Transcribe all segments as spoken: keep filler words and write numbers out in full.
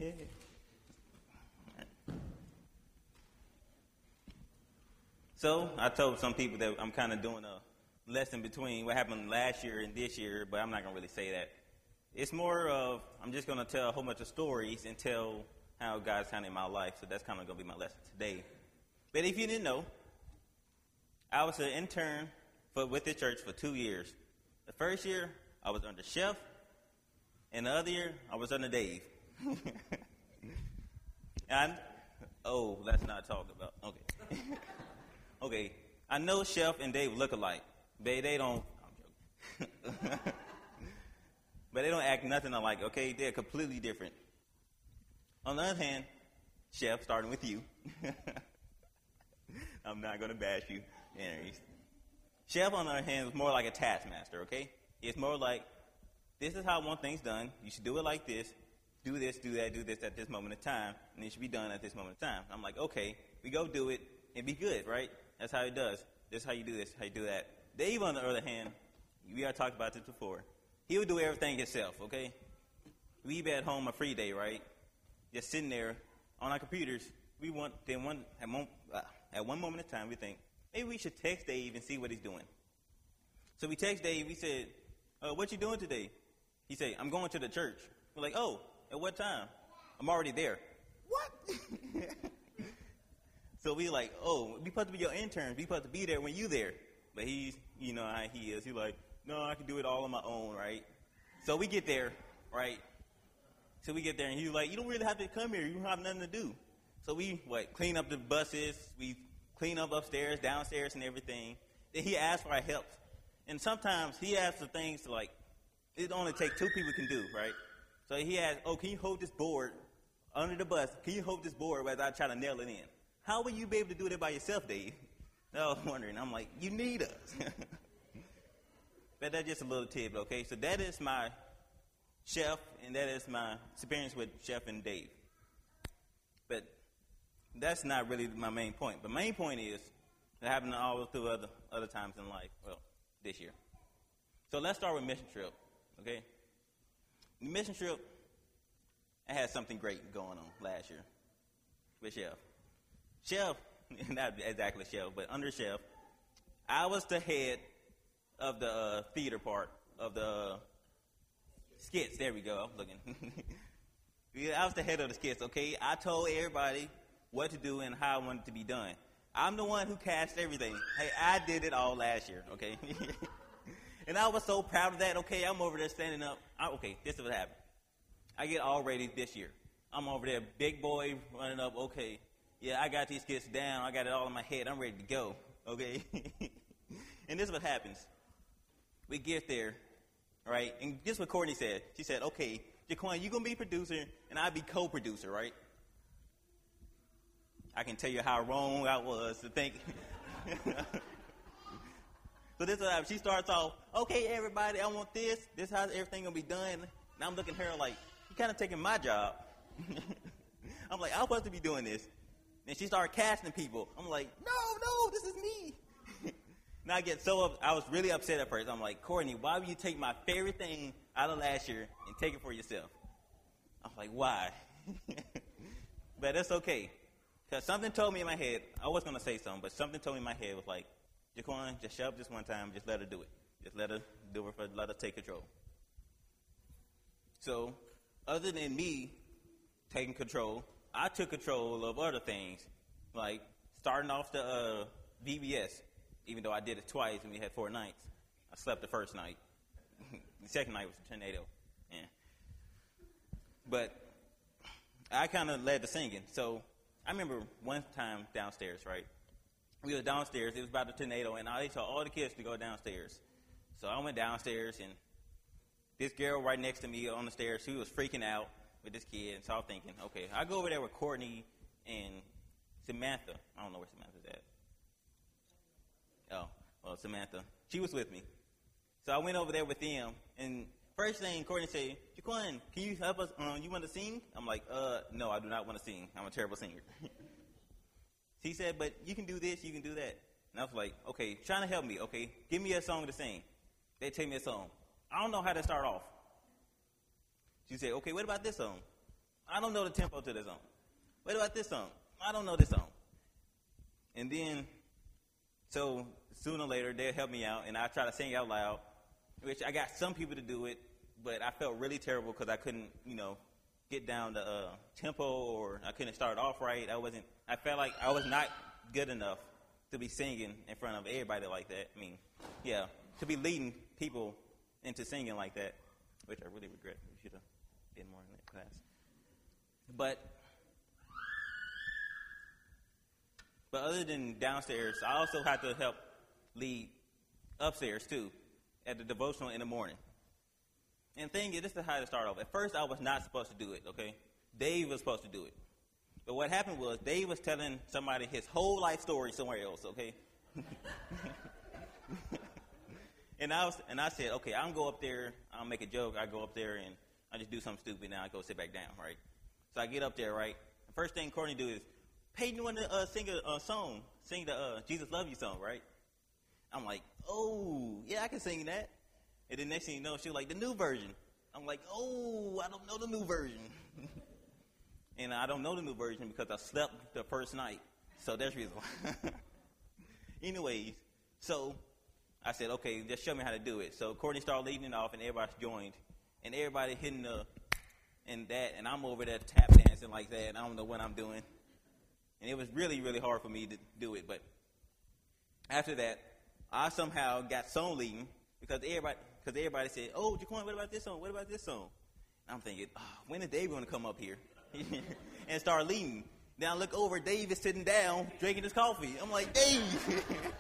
Yeah. So I told some people that I'm kind of doing a lesson between what happened last year and this year, but I'm not going to really say that. It's more of I'm just going to tell a whole bunch of stories and tell how God's handling my life. So that's kind of going to be my lesson today. But if you didn't know, I was an intern for with the church for two years. The first year, I was under Chef, and the other year, I was under Dave. and oh, let's not talk about. Okay, okay. I know Chef and Dave look alike, but they don't. I'm joking. But they don't act nothing alike. Okay, they're completely different. On the other hand, Chef, starting with you. I'm not going to bash you. Anyways. Chef, on the other hand, is more like a taskmaster, okay? It's more like, this is how I want things done. You should do it like this. Do this, do that, do this at this moment in time. And it should be done at this moment in time. I'm like, okay, we go do it and be good, right? That's how he does. This is how you do this, how you do that. Dave, on the other hand, we already talked about this before. He would do everything himself, okay? We be at home a free day, right? Just sitting there on our computers. We want, then one, at one, uh, at one moment in time, we think, maybe we should text Dave and see what he's doing. So we text Dave. We said, uh, what you doing today? He said, I'm going to the church. We're like, oh, at what time? I'm already there. What? So we like, oh, we supposed to be your interns. We supposed to be there when you there. But he's, you know how he is. He's like, no, I can do it all on my own, right? So we get there, right? So we get there, and he's like, you don't really have to come here. You don't have nothing to do. So we, what, clean up the buses. We clean up upstairs, downstairs, and everything. Then he asks for our help. And sometimes he asks for things to, like, it only takes two people can do, right? So he asks, oh, can you hold this board under the bus? Can you hold this board as I try to nail it in? How will you be able to do that by yourself, Dave? I was wondering. I'm like, you need us. But that's just a little tip, okay? So that is my Chef, and that is my experience with Chef and Dave. But that's not really my main point. The main point is it happened all through other other times in life. Well, this year. So let's start with mission trip, okay? The mission trip, I had something great going on last year with Chef. Chef, not exactly Chef, but under Chef, I was the head of the uh, theater part of the uh, skits. There we go. I'm looking. Yeah, I was the head of the skits, okay? I told everybody what to do and how I wanted it to be done. I'm the one who cast everything. Hey, I did it all last year, okay? And I was so proud of that. Okay, I'm over there standing up. I, okay, this is what happened. I get all ready this year. I'm over there, big boy, running up. Okay, yeah, I got these skits down. I got it all in my head. I'm ready to go, okay? And this is what happens. We get there, right? And this is what Courtney said. She said, okay, Jaquan, you're going to be producer, and I'll be co-producer, right? I can tell you how wrong I was to think. So this is what happens. She starts off, okay, everybody, I want this. This is how everything going to be done. And I'm looking at her like, you kind of taking my job. I'm like, I'm supposed to be doing this. And she started casting people. I'm like, no, no, this is me. And I get so up, I was really upset at first. I'm like, Courtney, why would you take my favorite thing out of last year and take it for yourself? I'm like, why? But that's okay. Because something told me in my head, I was going to say something, but something told me in my head was like, Jaquan, just shut up this one time. Just let her do it. Just let her do it. For, let her take control. So, other than me taking control, I took control of other things, like starting off the uh, V B S. Even though I did it twice and we had four nights, I slept the first night. The second night was a tornado. Yeah. But I kind of led the singing. So I remember one time downstairs, right? We were downstairs. It was about the tornado, and I told all the kids to go downstairs. So I went downstairs, and this girl right next to me on the stairs, she was freaking out with this kid. And so I was thinking, okay, I'll go over there with Courtney and Samantha. I don't know where Samantha's at. Oh, well, Samantha. She was with me. So I went over there with them, and first thing Courtney said, Jaquan, can you help us? Um, you want to sing? I'm like, uh, no, I do not want to sing. I'm a terrible singer. He said, but you can do this, you can do that. And I was like, okay, trying to help me, okay, give me a song to sing. They take me a song. I don't know how to start off. She said, okay, what about this song? I don't know the tempo to this song. What about this song? I don't know this song. And then, so sooner or later, they'll help me out, and I try to sing out loud, which I got some people to do it, but I felt really terrible because I couldn't, you know, get down the uh, tempo, or I couldn't start off right. I wasn't, I felt like I was not good enough to be singing in front of everybody like that. I mean, yeah, to be leading people into singing like that, which I really regret. We should have been more in that class. But, but other than downstairs, I also had to help lead upstairs too, at the devotional in the morning. And the thing is, this is how to start off. At first, I was not supposed to do it, okay? Dave was supposed to do it. But what happened was, Dave was telling somebody his whole life story somewhere else, okay? and I was, and I said, okay, I'm go up there, I'll make a joke, I go up there, and I just do something stupid, and I go sit back down, right? So I get up there, right? The first thing Courtney do is, Peyton, you want to uh, sing a uh, song, sing the uh, Jesus Love You song, right? I'm like, oh, yeah, I can sing that. And then next thing you know, she was like, the new version. I'm like, oh, I don't know the new version. And I don't know the new version because I slept the first night. So that's the reason why. Anyways, so I said, okay, just show me how to do it. So Courtney started leading it off, and everybody joined. And everybody hitting the, and that, and I'm over there tap dancing like that, and I don't know what I'm doing. And it was really, really hard for me to do it. But after that, I somehow got song leading because everybody, because everybody said, oh, Jaquan, what about this song? What about this song? And I'm thinking, oh, when is Dave going to come up here and start leading? Then I look over, Dave is sitting down drinking his coffee. I'm like, Dave.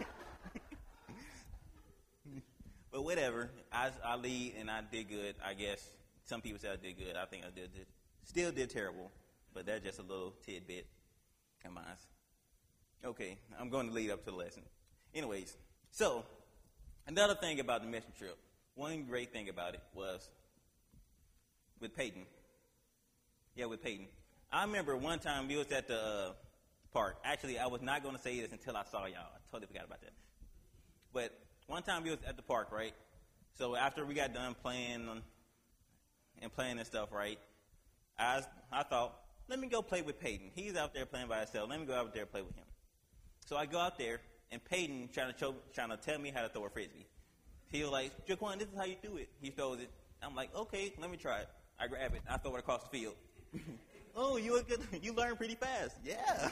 But whatever, I, I lead and I did good, I guess. Some people say I did good. I think I did, did still did terrible, but that's just a little tidbit of mine. Okay, I'm going to lead up to the lesson. Anyways, so another thing about the mission trip, one great thing about it was with Peyton. Yeah, with Peyton. I remember one time we was at the uh, park. Actually, I was not going to say this until I saw y'all. I totally forgot about that. But one time we was at the park, right? So after we got done playing and playing and stuff, right, I, I thought, let me go play with Peyton. He's out there playing by himself. Let me go out there and play with him. So I go out there, and Peyton trying to show, trying to tell me how to throw a frisbee. He was like, Jaquan, this is how you do it. He throws it. I'm like, okay, let me try it. I grab it. I throw it across the field. Oh, you were good. You learn pretty fast. Yeah.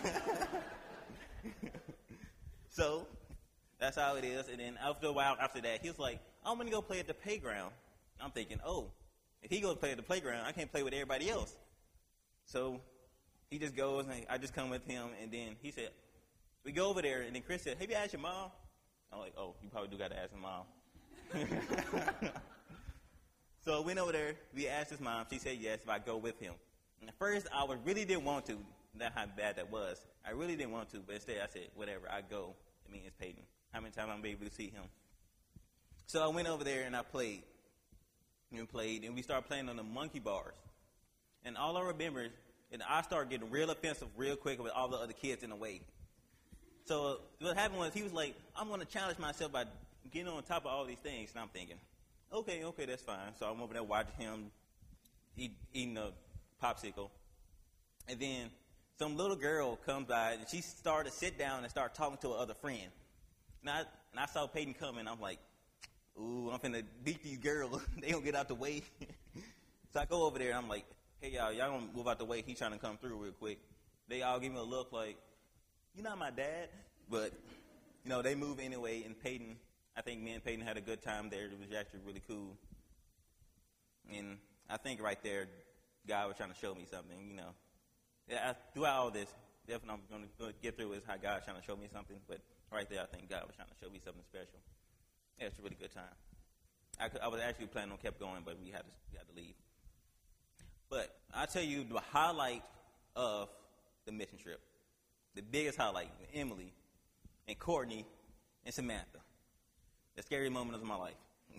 So that's how it is. And then after a while, after that, he was like, I'm going to go play at the playground. I'm thinking, oh, if he goes play at the playground, I can't play with everybody else. So he just goes, and I just come with him. And then he said, we go over there. And then Chris said, have you asked your mom? I'm like, oh, you probably do got to ask your mom. So I went over there. We asked his mom. She said yes if I go with him. And at first, I was, really didn't want to. That's how bad that was. I really didn't want to, but instead I said, whatever, I go. I mean, it's Peyton. How many times I'm going to be able to see him? So I went over there and I played. And played, and we started playing on the monkey bars. And all I remember, and I started getting real offensive real quick with all the other kids in the way. So what happened was he was like, I'm going to challenge myself by getting on top of all these things. And I'm thinking, okay, okay, that's fine. So I'm over there watching him eat, eating a popsicle. And then some little girl comes by, and she started to sit down and start talking to her other friend. And I, and I saw Peyton coming. I'm like, ooh, I'm finna beat these girls. They don't get out the way. So I go over there, and I'm like, hey, y'all, y'all don't move out the way. He's trying to come through real quick. They all give me a look like, you're not my dad. But, you know, they move anyway. And Peyton, I think me and Peyton had a good time there. It was actually really cool. And I think right there, God was trying to show me something, you know. Yeah, I, throughout all this, definitely I'm going to get through is how God's trying to show me something. But right there, I think God was trying to show me something special. Yeah, it's a really good time. I, could, I was actually planning on kept going, but we had to, we had to leave. But I'll tell you the highlight of the mission trip, the biggest highlight, Emily and Courtney and Samantha. The scary moment of my life.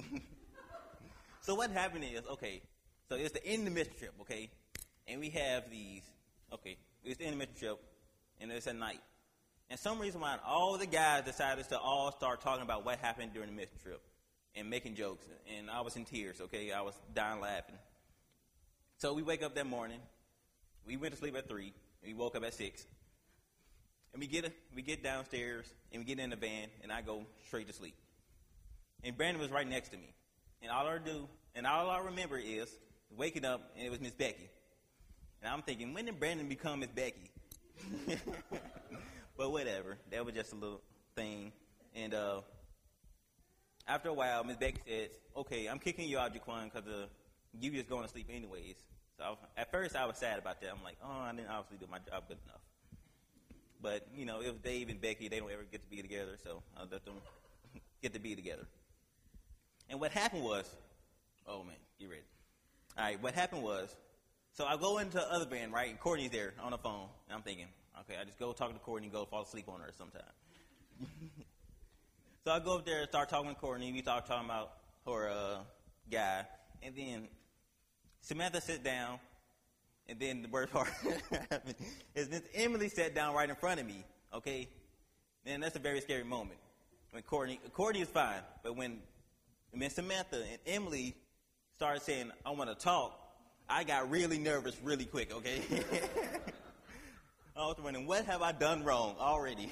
So what happened is, okay, so it's the end of the mission trip, okay? And we have these, okay, it's the end of the mission trip, and it's at night. And some reason why all the guys decided to all start talking about what happened during the mission trip and making jokes. And I was in tears, okay? I was dying laughing. So we wake up that morning, We went to sleep at three, and we woke up at six. And we get a, we get downstairs, and we get in the van, and I go straight to sleep. And Brandon was right next to me. And all I do, and all I remember is waking up, and it was Miss Becky. And I'm thinking, when did Brandon become Miss Becky? But whatever. That was just a little thing. And uh, after a while, Miss Becky said, okay, I'm kicking you out, Jaquan, because uh, you just going to sleep anyways. So I was, at first, I was sad about that. I'm like, oh, I didn't obviously do my job good enough. But, you know, it was Dave and Becky. They don't ever get to be together, so I'll let them get to be together. And what happened was, oh, man, get ready. All right, what happened was, so I go into the other van, right, and Courtney's there on the phone. And I'm thinking, okay, I just go talk to Courtney and go fall asleep on her sometime. So I go up there and start talking to Courtney. We start talking about her uh, guy. And then Samantha sits down. And then the worst part is Miss Emily sat down right in front of me, okay? And that's a very scary moment. When Courtney, Courtney is fine, but when Miss Samantha and Emily started saying, I want to talk, I got really nervous really quick, okay? I was wondering, what have I done wrong already?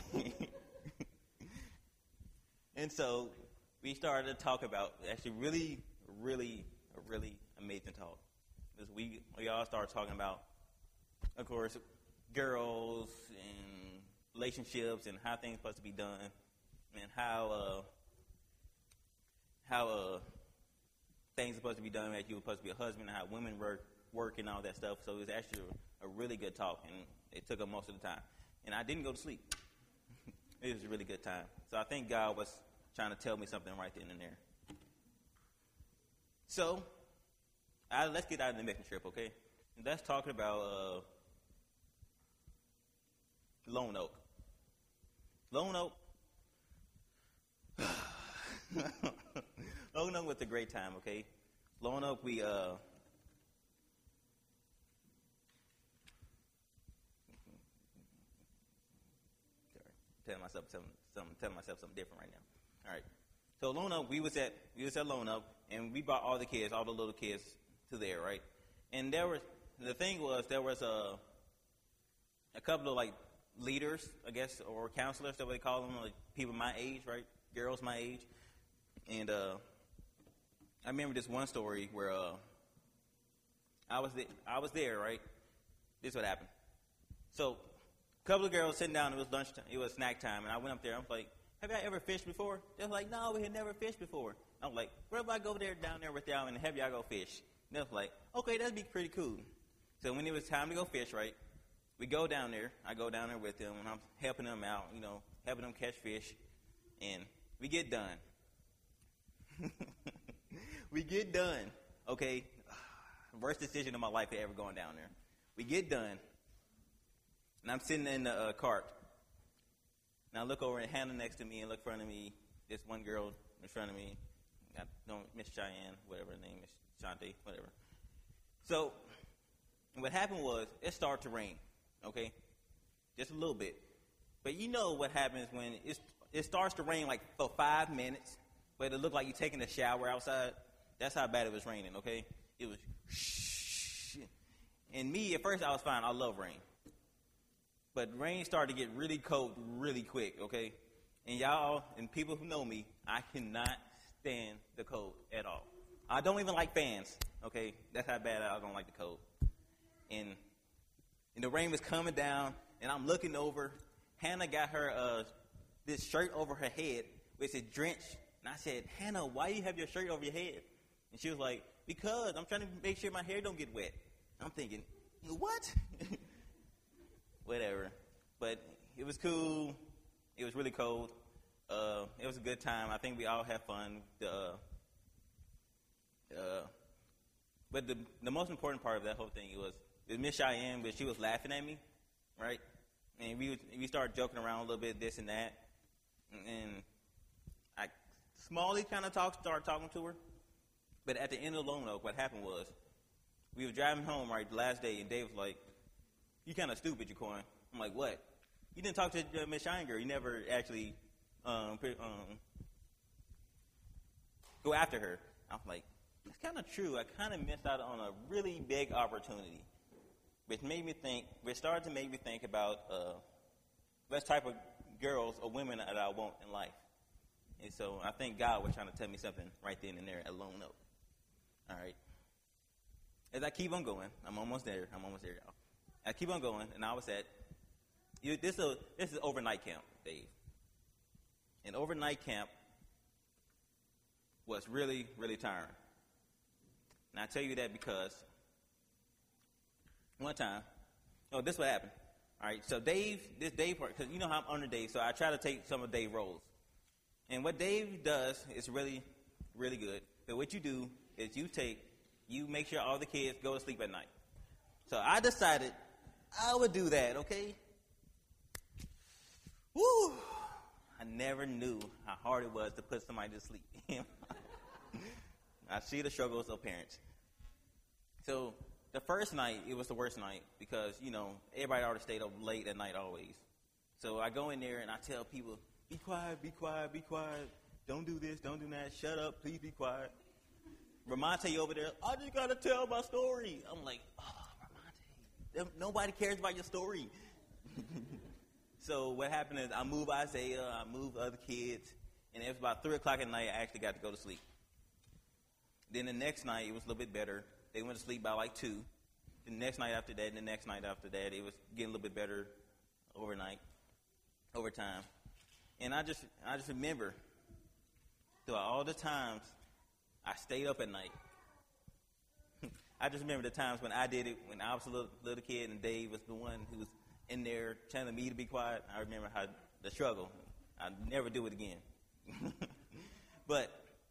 And so we started to talk about actually really, really, really amazing talk. We we all started talking about, of course, girls and relationships and how things are supposed to be done, and how uh, how uh, things are supposed to be done as you were supposed to be a husband, and how women work work and all that stuff. So it was actually a, a really good talk, and it took up most of the time. And I didn't go to sleep. It was a really good time. So I think God was trying to tell me something right then and there. So. I, let's get out of the mission trip, okay? And let's talk about uh, Lone Oak. Lone Oak. Lone Oak was a great time, okay? Lone Oak, we uh, sorry, telling myself something, something, telling myself something different right now. All right. So Lone Oak, we was at we was at Lone Oak, and we brought all the kids, all the little kids. To there, right? And there was the thing was there was a a couple of like leaders, I guess, or counselors, that's what they call them, like people my age, right? Girls my age. And uh, I remember this one story where uh, I was the, I was there, right? This is what happened. So a couple of girls sitting down. It was lunchtime. It was snack time, and I went up there. I was like, "Have y'all ever fished before?" They was like, "No, we had never fished before." I was like, "Where if I go there, down there with y'all, and have y'all go fish?" And they was like, okay, that'd be pretty cool. So when it was time to go fish, right, we go down there. I go down there with them, and I'm helping them out, you know, helping them catch fish. And we get done. we get done, okay? Worst decision of my life ever going down there. We get done, and I'm sitting in the uh, cart. And I look over at Hannah next to me and look in front of me. This one girl in front of me. I don't, Miss Cheyenne, whatever her name is. Shantae, whatever. So, what happened was, it started to rain, okay? Just a little bit. But you know what happens when it's, it starts to rain like for five minutes, but it looked like you're taking a shower outside. That's how bad it was raining, okay? It was shh. And me, at first, I was fine. I love rain. But rain started to get really cold really quick, okay? And y'all, and people who know me, I cannot stand the cold at all. I don't even like fans, okay? That's how bad I don't like the cold. And, and the rain was coming down, and I'm looking over. Hannah got her uh, this shirt over her head, which said drenched. And I said, Hannah, why do you have your shirt over your head? And she was like, because I'm trying to make sure my hair don't get wet. I'm thinking, what? Whatever. But it was cool. It was really cold. Uh, it was a good time. I think we all had fun. The uh, Uh, but the the most important part of that whole thing was Miss Cheyenne, but she was laughing at me, right? And we we started joking around a little bit, this and that, and I smallly kind of talk started talking to her. But at the end of Lone Oak, what happened was we were driving home, right, the last day, and Dave was like, "You kind of stupid, Jaquan." I'm like, "What?" You didn't talk to uh, Miss Cheyenne girl. You never actually um, um, go after her. I'm like, it's kind of true. I kind of missed out on a really big opportunity. which made me think, which started to make me think about uh, what type of girls or women that I want in life. And so I think God was trying to tell me something right then and there at Lone Oak. All right. As I keep on going, I'm almost there. I'm almost there, y'all. I keep on going, and I was at, you, this, is a, this is overnight camp, Dave. And overnight camp was really, really tiring. And I tell you that because one time, oh, this is what happened. All right, so Dave, this Dave part, because you know how I'm under Dave, so I try to take some of Dave's roles. And what Dave does is really, really good. But what you do is you take, you make sure all the kids go to sleep at night. So I decided I would do that, okay? Woo! I never knew how hard it was to put somebody to sleep. I see the struggles of parents. So the first night, it was the worst night because, you know, everybody already stayed up late at night always. So I go in there and I tell people, be quiet, be quiet, be quiet. Don't do this, don't do that. Shut up, please be quiet. Ramonte over there, I just got to tell my story. I'm like, oh, Ramonte, nobody cares about your story. So what happened is I moved Isaiah, I moved other kids, and it was about three o'clock at night I actually got to go to sleep. Then the next night, it was a little bit better. They went to sleep by like two. The next night after that, and the next night after that, it was getting a little bit better overnight, over time. And I just I just remember throughout all the times I stayed up at night. I just remember the times when I did it, when I was a little, little kid and Dave was the one who was in there telling me to be quiet. I remember how the struggle. I'd never do it again. But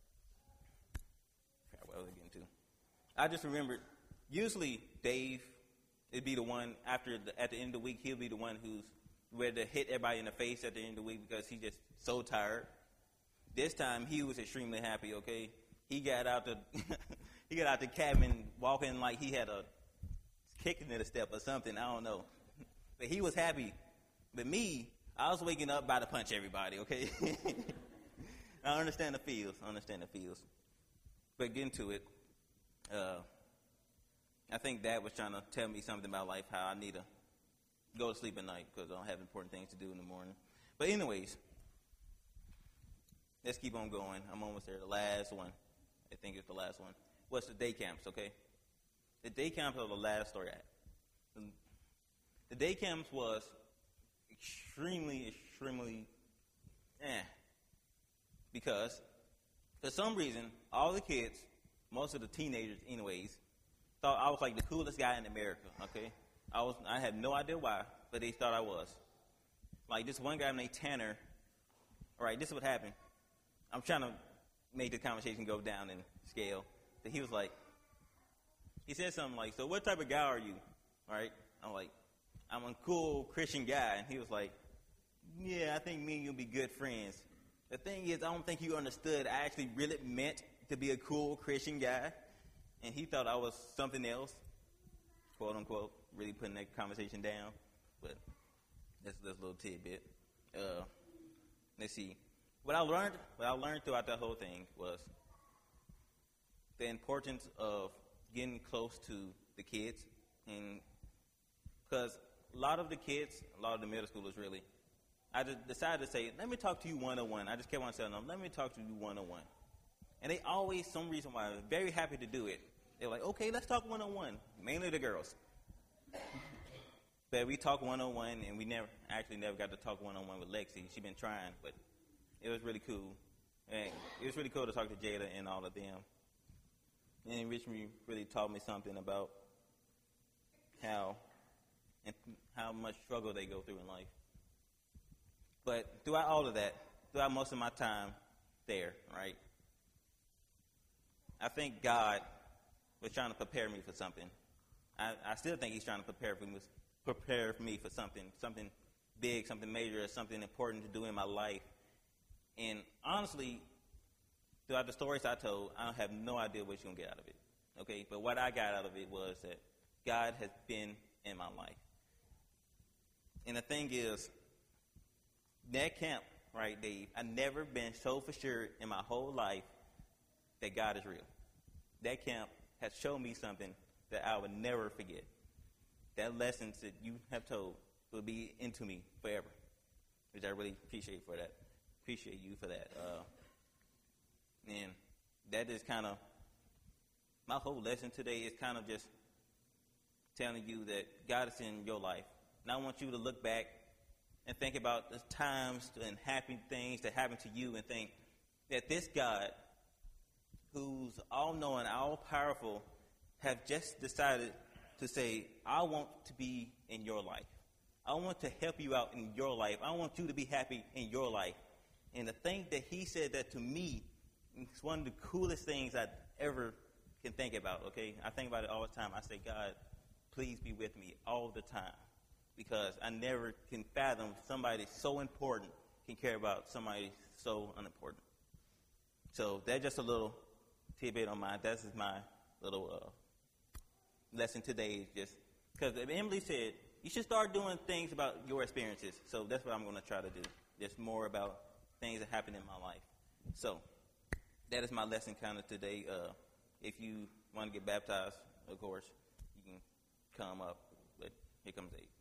what was I getting to? I just remembered, usually Dave would be the one, after the, at the end of the week, he'll be the one who's ready to hit everybody in the face at the end of the week because he's just so tired. This time, he was extremely happy, okay? He got out the he got out the cabin walking like he had a kicking in a step or something, I don't know. But he was happy. But me, I was waking up about to punch everybody, okay? I understand the feels. I understand the feels. But getting to it, uh, I think Dad was trying to tell me something about life, how I need to go to sleep at night because I don't have important things to do in the morning. But anyways, let's keep on going. I'm almost there. The last one, I think it's the last one, was the day camps, okay? The day camps are the last story I had. The day camps was extremely, extremely eh. Because for some reason, all the kids, most of the teenagers anyways, thought I was like the coolest guy in America, okay? I was I had no idea why, but they thought I was. Like this one guy named Tanner, all right, this is what happened. I'm trying to make the conversation go down in scale. But he was like, he said something like, so what type of guy are you? All right? I'm like, I'm a cool Christian guy. And he was like, yeah, I think me and you'll be good friends. The thing is, I don't think you understood I actually really meant to be a cool Christian guy. And he thought I was something else, quote unquote, really putting that conversation down. But that's, that's a little tidbit. Uh, let's see. What I learned, what I learned throughout that whole thing was the importance of getting close to the kids. And because a lot of the kids, a lot of the middle schoolers really, I just decided to say, let me talk to you one-on-one. I just kept on telling them, let me talk to you one-on-one. And they always, some reason why, were very happy to do it. They're like, okay, let's talk one-on-one. Mainly the girls. But we talked one-on-one, and we never, actually never got to talk one-on-one with Lexi. She's been trying, but it was really cool. And it was really cool to talk to Jada and all of them. And Rich really taught me something about how and how much struggle they go through in life. But throughout all of that, throughout most of my time there, right, I think God was trying to prepare me for something. I, I still think he's trying to prepare for me, prepare for me for something, something big, something major, something important to do in my life. And honestly, throughout the stories I told, I have no idea what you're going to get out of it. Okay, but what I got out of it was that God has been in my life. And the thing is, that camp, right, Dave, I've never been so for sure in my whole life that God is real. That camp has shown me something that I would never forget. that lessons that you have told will be into me forever, which I really appreciate for that. Appreciate you for that. Uh, and that is kind of, my whole lesson today is kind of just telling you that God is in your life. And I want you to look back and think about the times and happy things that happened to you and think that this God, who's all-knowing, all-powerful, have just decided to say, I want to be in your life. I want to help you out in your life. I want you to be happy in your life. And the thing that he said that to me, it's one of the coolest things I ever can think about, okay? I think about it all the time. I say, God, please be with me all the time, because I never can fathom somebody so important can care about somebody so unimportant. So that's just a little tidbit on mine. That's just my little uh, lesson today. Just because Emily said, you should start doing things about your experiences. So that's what I'm going to try to do. Just more about things that happen in my life. So that is my lesson kind of today. Uh, if you want to get baptized, of course, you can come up. But here comes eight.